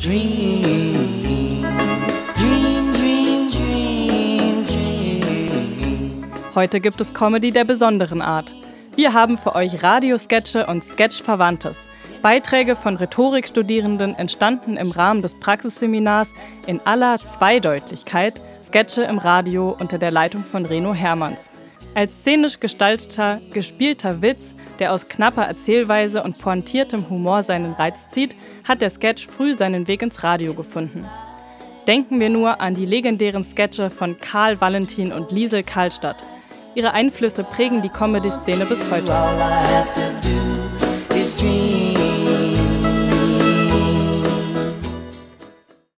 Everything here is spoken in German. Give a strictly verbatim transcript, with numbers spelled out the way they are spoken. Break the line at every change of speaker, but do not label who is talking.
dream, dream, dream, dream, dream.
Heute gibt es Comedy der besonderen Art. Wir haben für euch Radiosketche und Sketch-Verwandtes. Beiträge von Rhetorikstudierenden entstanden im Rahmen des Praxisseminars in aller Zweideutigkeit, Sketche im Radio unter der Leitung von Reno Hermanns. Als szenisch gestalteter, gespielter Witz, der aus knapper Erzählweise und pointiertem Humor seinen Reiz zieht, hat der Sketch früh seinen Weg ins Radio gefunden. Denken wir nur an die legendären Sketche von Karl Valentin und Liesel Karlstadt. Ihre Einflüsse prägen die Comedy-Szene bis heute.
All I have to do